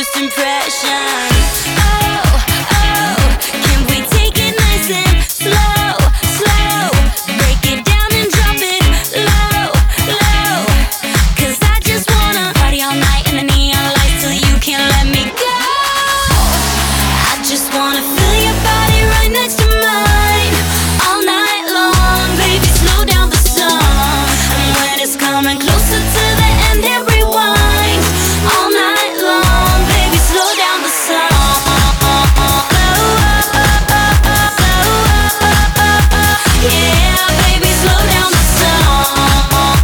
first impression. Oh, oh, can we take it nice and slow, slow? Break it down and drop it low, low. 'Cause I just wanna party all night in the neon lights till you can't let me go. I just wanna feel your body right next to mine all night long. Baby, slow down the song, and when it's coming closer to the end, then rewind all night long. Baby, slow down the song. Yeah, baby, slow down the song.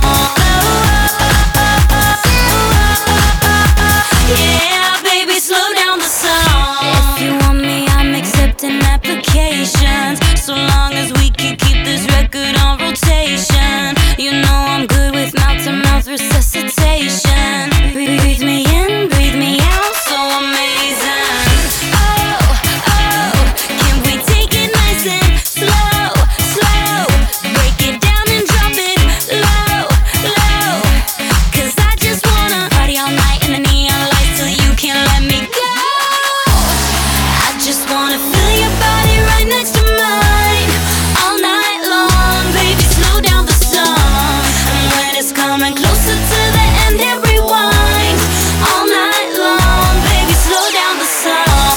Yeah, baby, slow down the song. If you want me, I'm accepting applications, so long as we can keep this record on rotation. You know I'm good with mouth-to-mouth resuscitation. Breathe me in, breathe me out, so amazing. Oh, oh, can we take it nice and slow, slow? Break it down and drop it low, low. 'Cause I just wanna party all night in the neon lights till you can't let me go. I just wanna feel your body right next to mine all night long. Baby, slow down the song, and when it's coming closer to the end, then rewind all night long. Baby, slow down the song.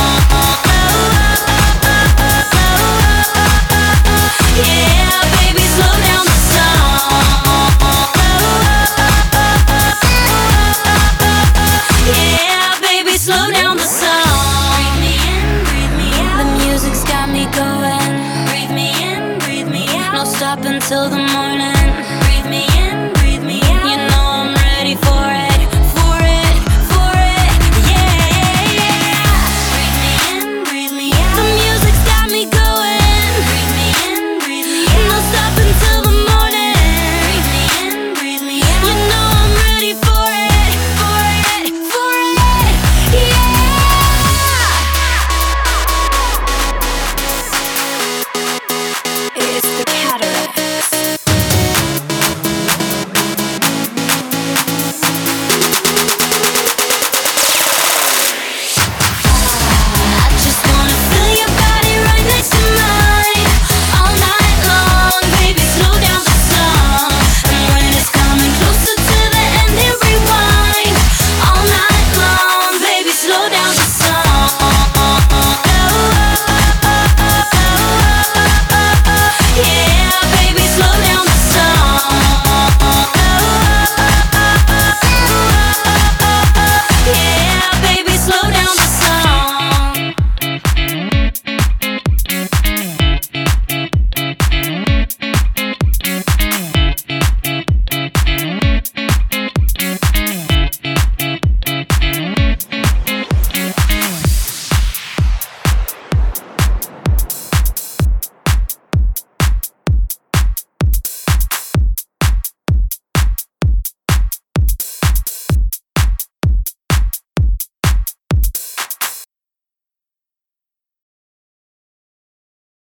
Yeah, baby, slow down the song. Yeah, baby, slow down the song. Breathe me in, breathe me out. The music's got me going. Breathe me in, breathe me out. No stop until the